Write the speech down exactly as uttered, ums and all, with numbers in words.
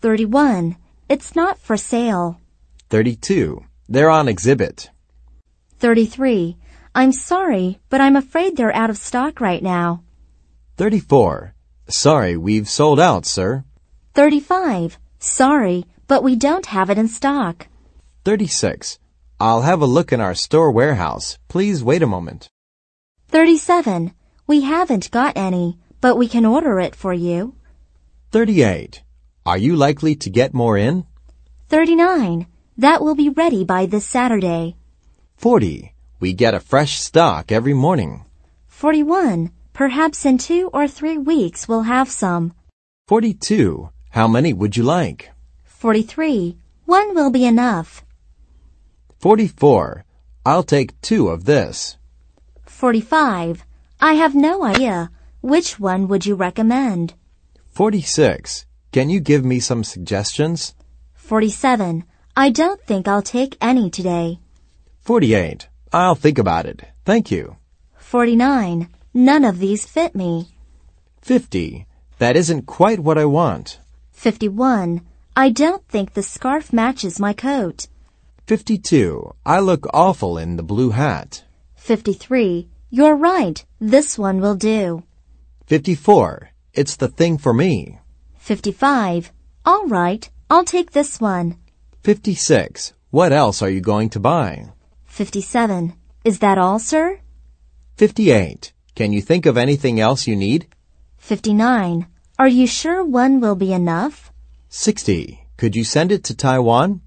thirty-one. It's not for sale. thirty-two. They're on exhibit. thirty-three. I'm sorry, but I'm afraid they're out of stock right now. thirty-four. Sorry, we've sold out, sir. thirty-five. Sorry, but we don't have it in stock. thirty-six. I'll have a look in our store warehouse. Please wait a moment. thirty-seven. We haven't got any, but we can order it for you. thirty-eight. Are you likely to get more in? thirty-nine. That will be ready by this Saturday. forty. We get a fresh stock every morning. forty-one. Perhaps in two or three weeks we'll have some. forty-two. How many would you like? forty-three. One will be enough. forty-four. I'll take two of this. forty-five. I have no idea. Which one would you recommend? forty-six. Can you give me some suggestions? forty-seven. I don't think I'll take any today. forty-eight. I'll think about it. Thank you. forty-nine. None of these fit me. fifty. That isn't quite what I want. fifty-one. I don't think the scarf matches my coat. fifty-two. I look awful in the blue hat. fifty-three. You're right. This one will do. fifty-four. It's the thing for me. fifty-five. All right. I'll take this one. fifty-six. What else are you going to buy? fifty-seven. Is that all, sir? fifty-eight. Can you think of anything else you need? fifty-nine. Are you sure one will be enough? sixty. Could you send it to Taiwan?